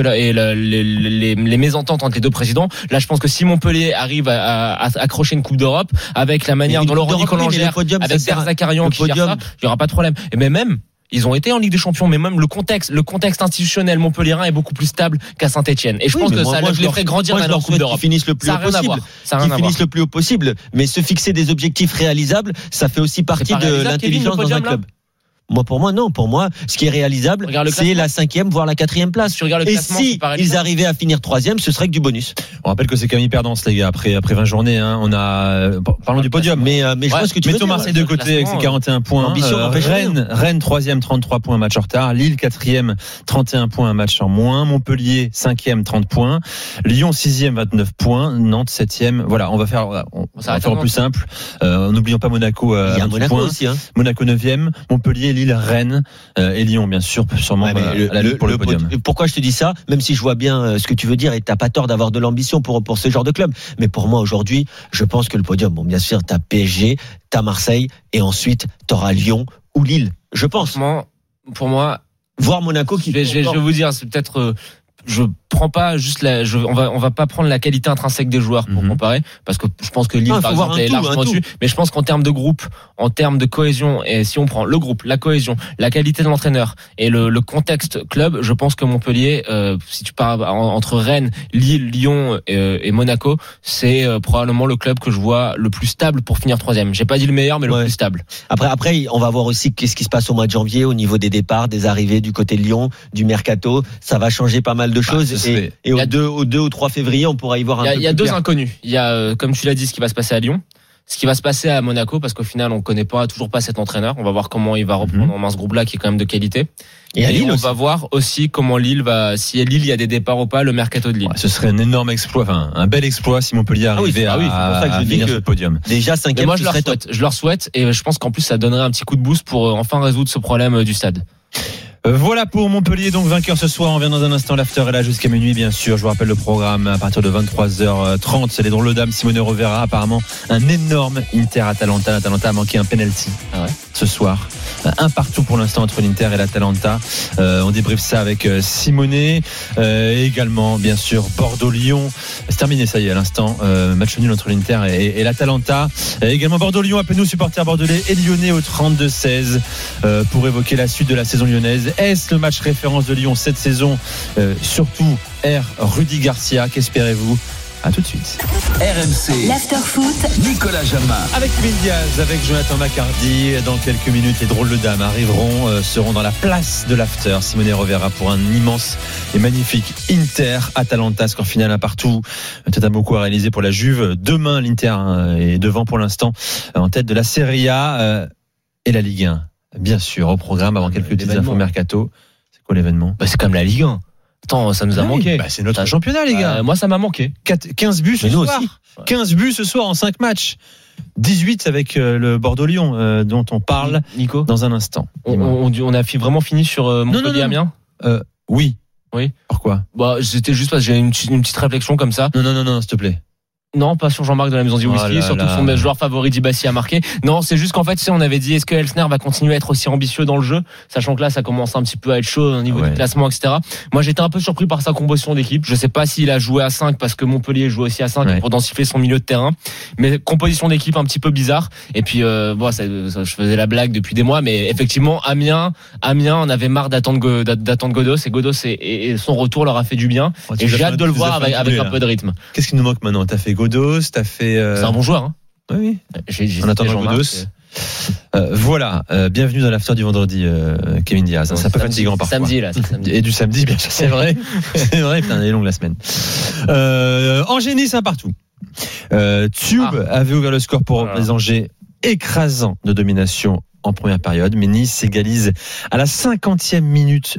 les mésententes entre les deux présidents. Là, je pense que si Montpellier arrive à accrocher une Coupe d'Europe avec la manière dont Laurent Nicolas gère, avec Der Zakarian qui gère ça, il n'y aura pas de problème. Et même ils ont été en Ligue des Champions, mais même le contexte institutionnel montpelliérain est beaucoup plus stable qu'à Saint-Etienne. Et je pense que ça les ferait grandir dans leur Coupe d'Europe. Qu'ils finissent le plus haut possible. Qu'ils finissent le plus haut possible. Mais se fixer des objectifs réalisables, ça fait aussi partie de l'intelligence dans un club. Pour moi, non. Pour moi, ce qui est réalisable, c'est la 5e, voire la 4e place. Et si ils arrivaient à finir 3e, ce serait que du bonus. On rappelle que c'est quand même hyper dense, les gars. Après 20 journées, hein, on a, parlons du podium. Mais je pense que tu mettons Marseille de côté avec ses 41 points. Rennes 3e, 33 points, match en retard. Lille 4e, 31 points, un match en moins. Montpellier 5e, 30 points. Lyon 6e, 29 points. Nantes 7e. Voilà, on va faire au plus simple. N'oublions pas Monaco, il y a Monaco points. aussi, hein. Monaco 9e. Montpellier, Lille, Rennes et Lyon, bien sûr, sûrement pour le podium. Pourquoi je te dis ça, même si je vois bien ce que tu veux dire et t'as pas tort d'avoir de l'ambition pour ce genre de club, mais pour moi aujourd'hui, je pense que le podium, bien sûr, t'as PSG, t'as Marseille et ensuite t'auras Lyon ou Lille. Je pense. Pour moi, voir Monaco qui. Je vais vous dire, c'est peut-être. Je prends pas juste on va pas prendre la qualité intrinsèque des joueurs pour comparer, parce que je pense que Lille par exemple est largement dessus, mais je pense qu'en termes de groupe, en termes de cohésion, et si on prend le groupe, la cohésion, la qualité de l'entraîneur et le contexte club, je pense que Montpellier, si tu pars entre Rennes, Lille, Lyon et Monaco, c'est probablement le club que je vois le plus stable pour finir 3e. J'ai pas dit le meilleur, mais le plus stable. Après on va voir aussi qu'est-ce qui se passe au mois de janvier au niveau des départs, des arrivées du côté de Lyon, du mercato. Ça va changer pas mal de choses et au 2 ou 3 février on pourra y voir un peu plus. Il y a deux inconnus. Il y a comme tu l'as dit, ce qui va se passer à Lyon, ce qui va se passer à Monaco, parce qu'au final on connaît toujours pas cet entraîneur. On va voir comment il va reprendre en main ce groupe-là qui est quand même de qualité. Et à Lille on va voir aussi comment Lille va, si à Lille il y a des départs ou pas, le mercato de Lille. Ce serait un énorme exploit, un bel exploit si Montpellier arrivait à finir ce podium. Déjà 5e, moi je leur souhaite et je pense qu'en plus ça donnerait un petit coup de boost pour enfin résoudre ce problème du stade. Voilà pour Montpellier, donc vainqueur ce soir. On vient dans un instant, l'after est là jusqu'à minuit, bien sûr. Je vous rappelle le programme à partir de 23h30. C'est les drôles de dames. Simone Rovera, apparemment un énorme Inter-Atalanta. L'Atalanta a manqué un penalty ce soir. Un partout pour l'instant entre l'Inter et l'Atalanta. On débriefe ça avec Simone. Également, bien sûr, Bordeaux-Lyon. C'est terminé, ça y est, à l'instant. Match nul entre l'Inter et l'Atalanta. Également Bordeaux-Lyon. Appelez-nous supporters bordelais et lyonnais au 32-16 pour évoquer la suite de la saison lyonnaise. Est-ce le match référence de Lyon cette saison? Surtout Rudy Garcia, qu'espérez-vous? A tout de suite. RMC l'Afterfoot, Nicolas Jamin avec Kevin Diaz, avec Jonathan Macardy. Dans quelques minutes, les drôles de dames seront dans la place de l'after. Simone Rovera pour un immense et magnifique Inter-Atalanta, score final un partout. Peut-être beaucoup à réaliser pour la Juve. Demain, l'Inter est devant pour l'instant en tête de la Serie A et la Ligue 1. Bien sûr, au programme avant quelques petites infos mercato. C'est quoi l'événement? C'est comme la Ligue 1. Attends, ça nous a manqué. C'est notre championnat, les gars. Moi, ça m'a manqué. 15 buts ce soir. Aussi. 15 buts ce soir en 5 matchs. 18 avec le Bordeaux-Lyon dont on parle Nico, dans un instant. On a vraiment fini sur Montpellier-Amiens. Oui. Pourquoi? C'était juste parce que j'ai une petite réflexion comme ça. Non, s'il te plaît. Non, pas sur Jean-Marc de la Maison du Whisky, surtout son joueur favori Dibassi a marqué. Non, c'est juste qu'en fait, on avait dit, est-ce que Elsner va continuer à être aussi ambitieux dans le jeu, sachant que là, ça commence un petit peu à être chaud au niveau du classement, etc. Moi, j'étais un peu surpris par sa composition d'équipe. Je sais pas s'il a joué à 5 parce que Montpellier joue aussi à 5 pour densifier son milieu de terrain. Mais composition d'équipe un petit peu bizarre. Et puis, je faisais la blague depuis des mois, mais effectivement, Amiens, on avait marre d'attendre Godos, et Godos et son retour leur a fait du bien. Et j'ai hâte de le voir avec un peu de rythme. Qu'est-ce qui nous manque maintenant? T'as fait Godos, t'as fait. C'est un bon joueur, hein. Oui. En attendant Godos. Voilà, bienvenue dans l'after du vendredi, Kevin Diaz. C'est un peu fatigant parfois. Samedi, là. Samedi. Et du samedi, bien sûr, c'est vrai. C'est vrai, putain, elle est longue la semaine. Angers-Nice, un partout. Tube avait ouvert le score pour les Angers, écrasant de domination en première période, mais Nice égalise à la 50e minute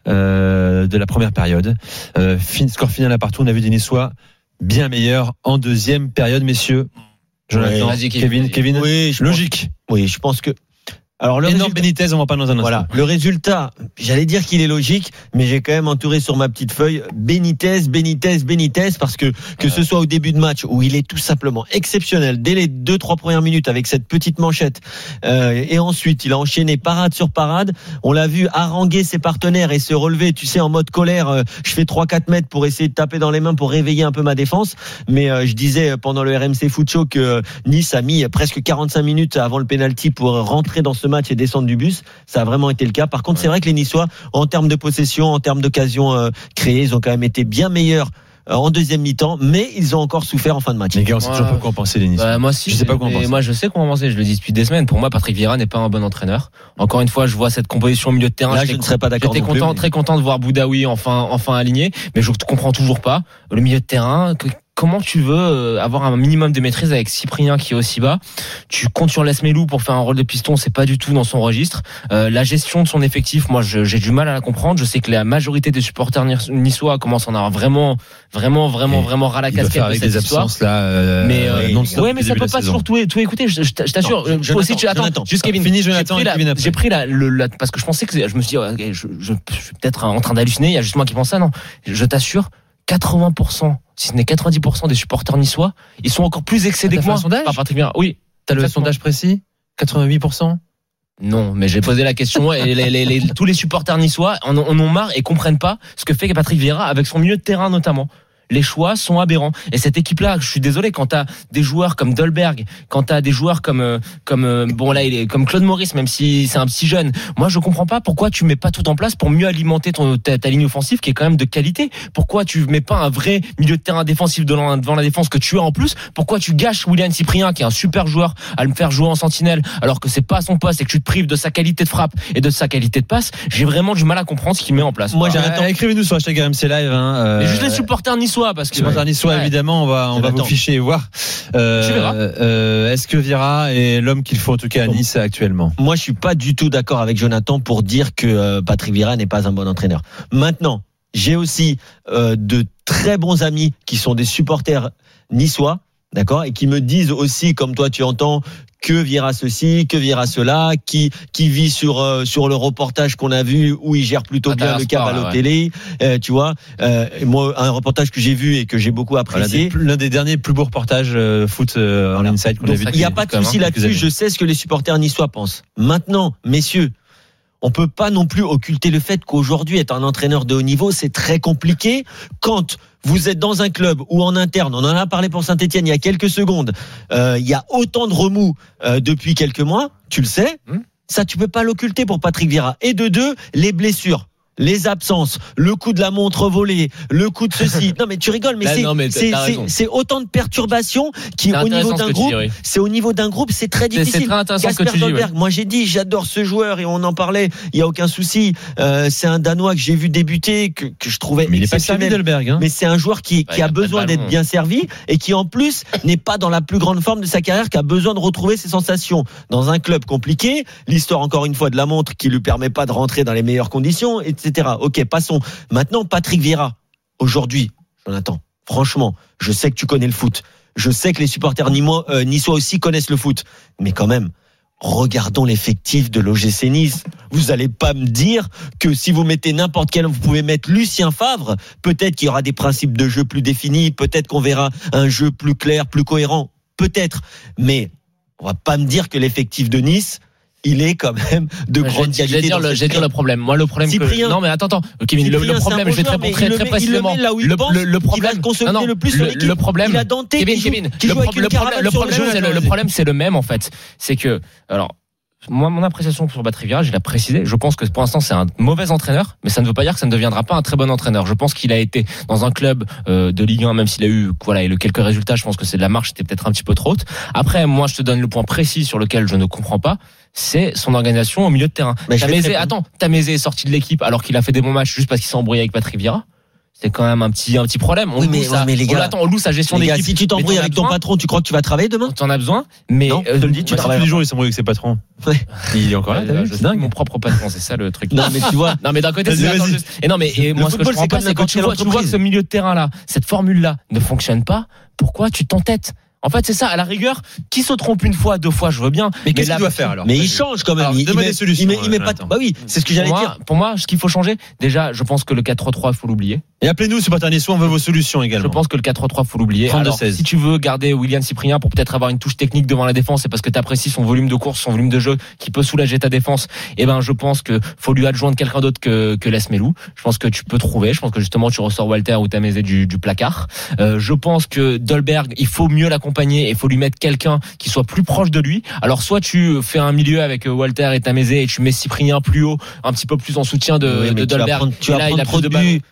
de la première période. Score final à partout. On a vu des Niçois bien meilleurs en deuxième période, messieurs. Jonathan, Kevin, oui, logique. Je pense que. Alors, énorme Benitez, on va pas dans un instant. Voilà, le résultat, j'allais dire qu'il est logique, mais j'ai quand même entouré sur ma petite feuille Benitez, parce que ce soit au début de match où il est tout simplement exceptionnel dès les 2-3 premières minutes avec cette petite manchette, et ensuite il a enchaîné parade sur parade. On l'a vu haranguer ses partenaires et se relever, tu sais, en mode colère. Je fais 3-4 mètres pour essayer de taper dans les mains pour réveiller un peu ma défense. Mais je disais pendant le RMC Foot Show que Nice a mis presque 45 minutes avant le penalty pour rentrer dans ce match et descendre du bus. Ça a vraiment été le cas. Par contre, c'est vrai que les Niçois, en termes de possession, en termes d'occasions créées, ils ont quand même été bien meilleurs en deuxième mi-temps, mais ils ont encore souffert en fin de match. Les gars, on sait toujours pas quoi en penser, les Niçois. Moi aussi, je sais pas quoi en penser. Moi, je sais quoi en penser. Je le dis depuis des semaines. Pour moi, Patrick Vieira n'est pas un bon entraîneur. Encore une fois, je vois cette composition au milieu de terrain. Là, je ne serais pas d'accord. J'étais très content de voir Boudaoui enfin aligné, mais je comprends toujours pas le milieu de terrain. Comment tu veux avoir un minimum de maîtrise avec Cyprien qui est aussi bas? Tu comptes sur Lesmelou pour faire un rôle de piston, c'est pas du tout dans son registre. La gestion de son effectif, moi j'ai du mal à la comprendre. Je sais que la majorité des supporters niçois commencent à en avoir vraiment ras la casquette avec de cette des histoire. absences là. Mais ça peut pas toujours tout écouter. Je t'assure. Attends, juste Kevin. Fini Jonathan. J'ai pris la parce que je pensais que je me suis dit je suis peut-être en train d'halluciner. Il y a juste moi qui pense ça. Non, je t'assure. 80%, si ce n'est 90% des supporters niçois, ils sont encore plus excédés que moi. Par Patrick Vieira. Oui. T'as le sondage précis? 88%? Non, mais j'ai posé la question et tous les supporters niçois en ont marre et comprennent pas ce que fait Patrick Vieira avec son milieu de terrain notamment. Les choix sont aberrants. Et cette équipe-là, je suis désolé, quand t'as des joueurs comme Dolberg, quand t'as des joueurs comme Claude Maurice, même si c'est un petit jeune, moi je comprends pas pourquoi tu mets pas tout en place pour mieux alimenter ta ligne offensive qui est quand même de qualité. Pourquoi tu mets pas un vrai milieu de terrain défensif devant la défense que tu as en plus? Pourquoi tu gâches William Cyprien qui est un super joueur à le faire jouer en sentinelle alors que c'est pas son poste et que tu te prives de sa qualité de frappe et de sa qualité de passe? J'ai vraiment du mal à comprendre ce qu'il met en place. Moi, écrivez-nous sur hashtag RMC Live. Mais juste les supporters niçois. Parce que supporters niçois, évidemment, on va vous ficher et voir. Est-ce que Vieira est l'homme qu'il faut en tout cas à Nice actuellement? Moi, je suis pas du tout d'accord avec Jonathan pour dire que Patrick Vieira n'est pas un bon entraîneur. Maintenant, j'ai aussi de très bons amis qui sont des supporters niçois, d'accord, et qui me disent aussi, comme toi tu entends, que Vieira ceci, que Vieira cela, qui vit sur le reportage qu'on a vu où il gère plutôt bien le cas Balotelli, tu vois. Moi, un reportage que j'ai vu et que j'ai beaucoup apprécié. L'un des derniers plus beaux reportages foot en inside qu'on a vu. Il n'y a pas de souci là-dessus. Je sais ce que les supporters niçois pensent. Maintenant, messieurs, on peut pas non plus occulter le fait qu'aujourd'hui, être un entraîneur de haut niveau, c'est très compliqué quand vous êtes dans un club où en interne, on en a parlé pour Saint-Etienne il y a quelques secondes, il y a autant de remous depuis quelques mois, tu le sais, ça tu peux pas l'occulter pour Patrick Vieira. Et de deux, les blessures, les absences, le coup de la montre volée, le coup de ceci. Non mais tu rigoles, mais c'est autant de perturbations qui au niveau d'un groupe, c'est au niveau d'un groupe, c'est très difficile. C'est très intéressant ce que tu dis. Dolberg, moi j'ai dit, j'adore ce joueur et on en parlait, il y a aucun souci. C'est un Danois que j'ai vu débuter, que je trouvais mais exceptionnel. Il est pas servi Dolberg, hein. Mais c'est un joueur qui a besoin d'être bien servi et qui en plus n'est pas dans la plus grande forme de sa carrière, qui a besoin de retrouver ses sensations dans un club compliqué. L'histoire encore une fois de la montre qui lui permet pas de rentrer dans les meilleures conditions, etc. Ok, passons. Maintenant, Patrick Vieira, aujourd'hui, Jonathan, franchement, je sais que tu connais le foot. Je sais que les supporters niçois aussi connaissent le foot. Mais quand même, regardons l'effectif de l'OGC Nice. Vous allez pas me dire que si vous mettez n'importe quel, vous pouvez mettre Lucien Favre, peut-être qu'il y aura des principes de jeu plus définis, peut-être qu'on verra un jeu plus clair, plus cohérent, peut-être. Mais on va pas me dire que l'effectif de Nice, il est quand même de grande qualité. J'ai dire le problème. Moi, le problème Cyprien, non, mais attends, Kevin, le problème, je vais te répondre très précisément. Le problème, le problème, il a Danté, Kevin, le problème, c'est le même, en fait. C'est que, alors, moi, mon appréciation sur Patrick Vieira, je l'ai précisé. Je pense que pour l'instant, c'est un mauvais entraîneur, mais ça ne veut pas dire que ça ne deviendra pas un très bon entraîneur. Je pense qu'il a été dans un club de Ligue 1, même s'il a eu quelques résultats. Je pense que c'est de la marche, c'était peut-être un petit peu trop haute. Après, moi, je te donne le point précis sur lequel je ne comprends pas. C'est son organisation au milieu de terrain. Tamézé est sorti de l'équipe alors qu'il a fait des bons matchs juste parce qu'il s'est embrouillé avec Patrick Vieira. c'est quand même un petit problème. Oui, mais les gars, on loue sa gestion d'équipe. Si tu t'embrouilles avec ton patron, tu crois que tu vas travailler demain? T'en as besoin, mais non, je te le dis, tu travailles tous les jours, il s'embrouille avec ses patrons. Ouais. Il est encore là, c'est dingue. Mon propre patron, c'est ça le truc. Non, mais tu vois. Non, mais d'un côté, c'est juste. Et non, mais moi, ce que je comprends pas, c'est quand tu vois que ce milieu de terrain-là, cette formule-là ne fonctionne pas, pourquoi tu t'entêtes? En fait, c'est ça. À la rigueur, qui se trompe une fois, 2 fois, je veux bien. Mais qu'est-ce qu'il doit faire alors? Mais il change quand même. Alors, il met des solutions. Il met pas. Bah oui, c'est ce que j'allais dire. Pour moi, ce qu'il faut changer, déjà, je pense que le 4-3-3, il faut l'oublier. Et appelez-nous, supporters niçois, on veut vos solutions également. Je pense que le 4-3-3, faut l'oublier. Alors, si tu veux garder Willian Cyprien pour peut-être avoir une touche technique devant la défense, c'est parce que tu apprécies son volume de course, son volume de jeu qui peut soulager ta défense. Eh ben, je pense que faut lui adjoindre quelqu'un d'autre que Lesmelou. Je pense que tu peux trouver. Je pense que justement, tu ressors Walter ou Tamézé du placard. Je pense que Dolberg, il faut mieux l'accompagner et il faut lui mettre quelqu'un qui soit plus proche de lui. Alors, soit tu fais un milieu avec Walter et Tamézé et tu mets Cyprien plus haut, un petit peu plus en soutien de Dolberg. Tu vas prendre trop de buts.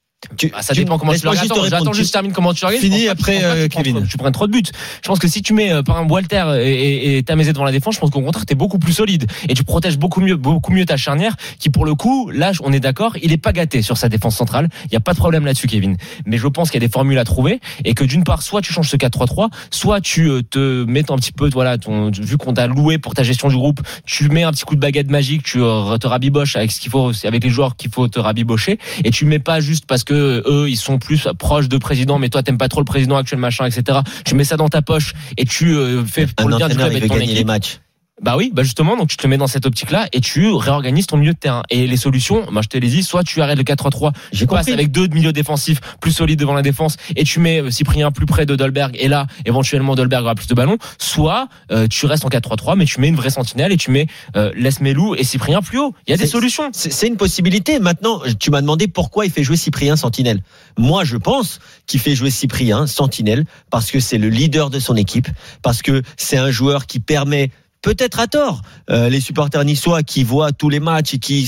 Ça dépend comment tu le regardes. J'attends juste termine comment tu le regardes. Fini après Kevin. Tu prends trop de buts. Je pense que si tu mets par exemple Walter et Tamézé devant la défense, je pense qu'au contraire t'es beaucoup plus solide et tu protèges beaucoup mieux ta charnière qui pour le coup là on est d'accord, il est pas gâté sur sa défense centrale. Il y a pas de problème là-dessus Kevin. Mais je pense qu'il y a des formules à trouver et que d'une part soit tu changes ce 4-3-3, soit tu te mets un petit peu vu qu'on t'a loué pour ta gestion du groupe, tu mets un petit coup de baguette magique, tu te rabiboches avec ce qu'il faut avec les joueurs qu'il faut te rabibocher et tu mets pas juste parce que eux ils sont plus proches de président mais toi t'aimes pas trop le président actuel machin etc. Tu mets ça dans ta poche et tu fais pour le bien du club et de ton équipe. Les matchs. Bah oui, justement, donc tu te mets dans cette optique-là et tu réorganises ton milieu de terrain. Et les solutions, je te les dis, soit tu arrêtes le 4-3-3, tu passes avec 2 milieux défensifs plus solides devant la défense et tu mets Cyprien plus près de Dolberg et là, éventuellement, Dolberg aura plus de ballons. Soit tu restes en 4-3-3 mais tu mets une vraie sentinelle et tu mets Lesmelou et Cyprien plus haut. Il y a des solutions. C'est une possibilité. Maintenant, tu m'as demandé pourquoi il fait jouer Cyprien sentinelle. Moi, je pense qu'il fait jouer Cyprien sentinelle parce que c'est le leader de son équipe, parce que c'est un joueur qui permet peut-être à tort, les supporters niçois qui voient tous les matchs et qui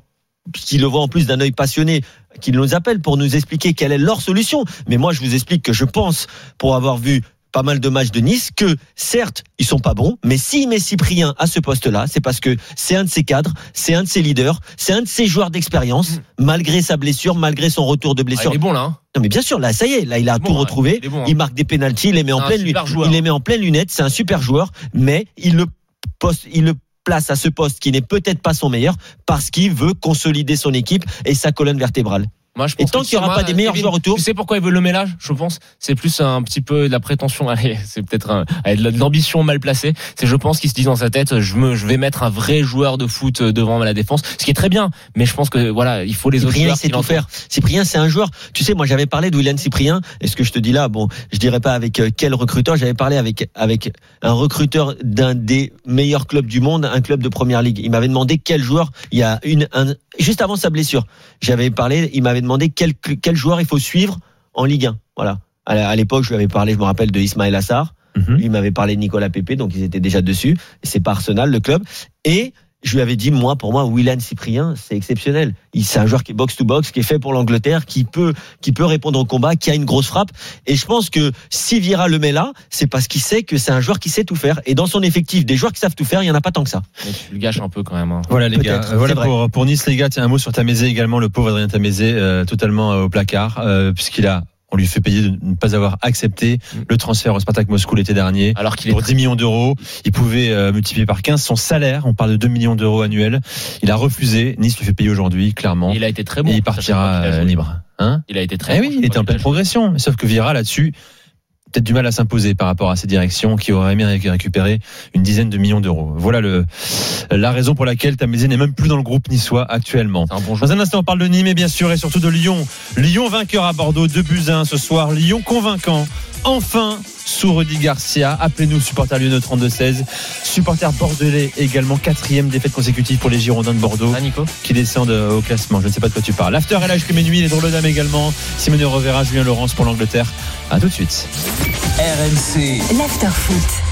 le voient en plus d'un œil passionné, qui nous appellent pour nous expliquer quelle est leur solution. Mais moi, je vous explique que je pense, pour avoir vu pas mal de matchs de Nice, que certes, ils sont pas bons, mais s'il met Cyprien à ce poste-là, c'est parce que c'est un de ses cadres, c'est un de ses leaders, c'est un de ses joueurs d'expérience, malgré sa blessure, malgré son retour de blessure. Il est bon là. Non mais bien sûr, là ça y est, là il a tout retrouvé, il marque des pénaltys, il les met en pleine lunette, c'est un super joueur, mais il le place à ce poste qui n'est peut-être pas son meilleur parce qu'il veut consolider son équipe et sa colonne vertébrale. Moi, je pense et tant qu'il n'y aura pas des meilleurs joueurs autour. Tu sais pourquoi il veut le mélange, je pense? C'est plus un petit peu de la prétention. Allez, c'est peut-être de l'ambition mal placée. C'est, je pense qu'il se dit dans sa tête, je vais mettre un vrai joueur de foot devant la défense. Ce qui est très bien. Mais je pense que, voilà, il faut les autres joueurs. Cyprien, il sait tout faire. Cyprien, c'est un joueur. Tu sais, moi, j'avais parlé de Willian Cyprien. Et ce que je te dis là, bon, je dirais pas avec quel recruteur. J'avais parlé avec un recruteur d'un des meilleurs clubs du monde, un club de première ligue. Il m'avait demandé quel joueur, juste avant sa blessure. Il m'avait demandé quel joueur il faut suivre en Ligue 1. Voilà. À l'époque, je lui avais parlé, je me rappelle, de Ismaël Assar. Lui, il m'avait parlé de Nicolas Pepe, donc ils étaient déjà dessus. C'est pas Arsenal, le club. Et je lui avais dit, pour moi, Willian Cyprien, c'est exceptionnel. C'est un joueur qui est box-to-box, qui est fait pour l'Angleterre, qui peut répondre au combat, qui a une grosse frappe. Et je pense que si Vieira le met là, c'est parce qu'il sait que c'est un joueur qui sait tout faire. Et dans son effectif, des joueurs qui savent tout faire, il n'y en a pas tant que ça. Mais tu le gâches un peu quand même. Hein. Voilà les gars. Voilà pour Nice les gars. Tiens, un mot sur Tamézé également, le pauvre Adrien Tamézé, totalement au placard, on lui fait payer de ne pas avoir accepté le transfert au Spartak Moscou l'été dernier. Alors qu'il pour 10 millions d'euros, il pouvait multiplier par 15 son salaire. On parle de 2 millions d'euros annuels. Il a refusé. Nice lui fait payer aujourd'hui, clairement. Il a été très bon. Et il partira libre. Il a été très bon. Oui, il était en pleine progression. Sauf que Vieira là-dessus, peut-être du mal à s'imposer par rapport à ces directions qui auraient aimé récupérer une dizaine de millions d'euros. Voilà la raison pour laquelle Tamézé n'est même plus dans le groupe niçois actuellement. Dans un instant, on parle de Nîmes et bien sûr et surtout de Lyon. Lyon vainqueur à Bordeaux, 2-1 ce soir. Lyon convaincant. Enfin, sous Rudy Garcia. Appelez-nous, supporters lyonnais 32-16. Supporters bordelais également. 4e défaite consécutive pour les Girondins de Bordeaux. Qui descendent au classement. Je ne sais pas de quoi tu parles. L'after est là jusqu'à minuit. Les drôles de dames également. Simone Rovera, Julien Laurence pour l'Angleterre. À tout de suite. RMC. L'after foot.